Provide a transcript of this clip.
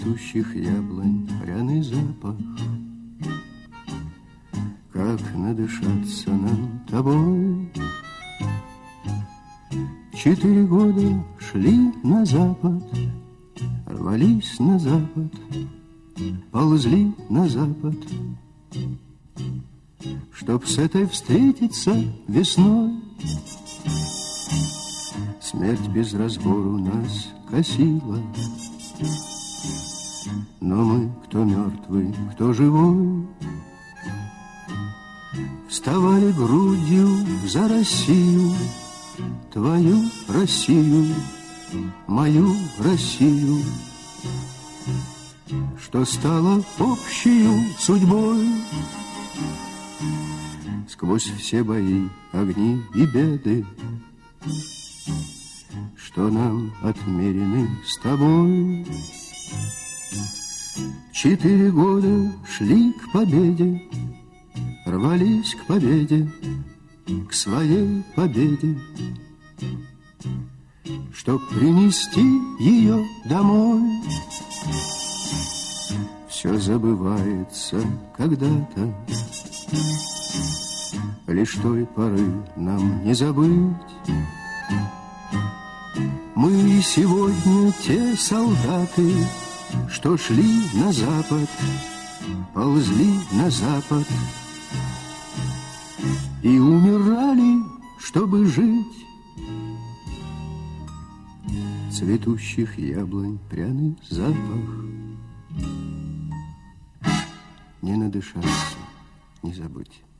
цветущих яблонь пряный запах. Как надышаться нам тобой. 4 года шли на запад, рвались на запад, ползли на запад, чтоб с этой встретиться весной. Смерть без разбору нас косила, но мы, кто мертвый, кто живой, вставали грудью за Россию, твою Россию, мою Россию, что стало общею судьбой. Сквозь все бои, огни и беды, что нам отмерены с тобой. 4 года шли к победе, рвались к победе, к своей победе, чтоб принести ее домой. Все забывается когда-то, лишь той поры нам не забыть. Мы сегодня те солдаты, что шли на запад, ползли на запад и умирали, чтобы жить. Цветущих яблонь пряный запах, не надышаться, не забыть.